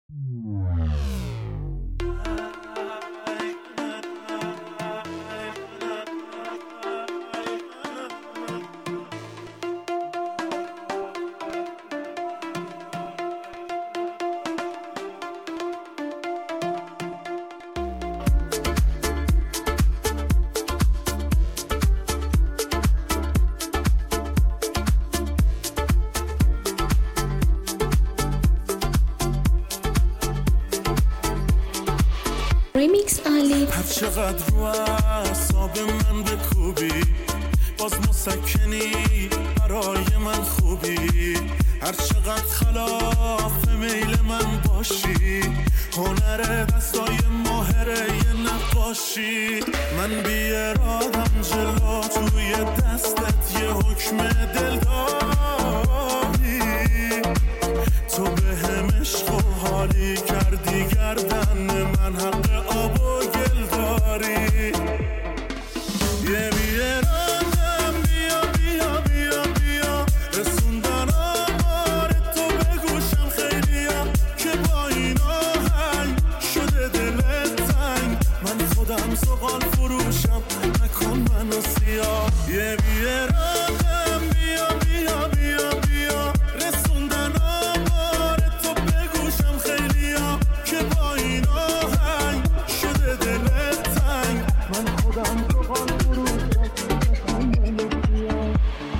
ریمیکس علی. هر چقدر رو اعصاب من بکوبی باز مسکنی برای من خوبی، هر چقدر خلاف میل من باشی، هنر دستای ماهره یه نقاشی. من بی ارادم جلو توی دستت یه حکم دل داری، تو به هم عشق و حالی کردی گردن من حق آب و گل داری. یه بی ارادم بیا بیا بیا بیا رسوندن آمار تو به گوشم خیلیا که با این آهنگ شده دلت تنگ، من خودم زغال فروشم نکن منو سیاه. یه بی ارادم بیا بیا بیا بیا رسوندن آمار تو به گوشم خیلیا که با این آهنگ شده دلت تنگ، من خودم زغال فروشم نکن منو سیاه.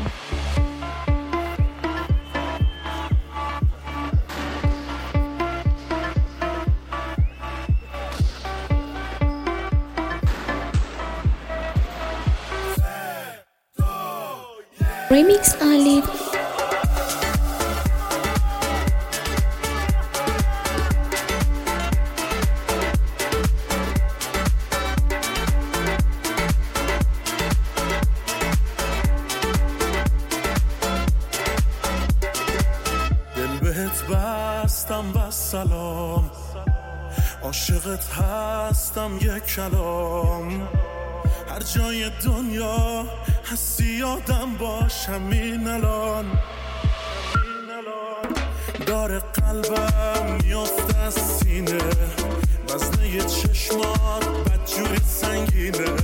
ریمیکس علی. دل بهت بستم بس سلام، عاشقت هستم یک کلام، هر جای دنیا هستی یادم باش همین الان. داره قلبم میافته از سینه، وزنه چشمات بدجوری سنگینه،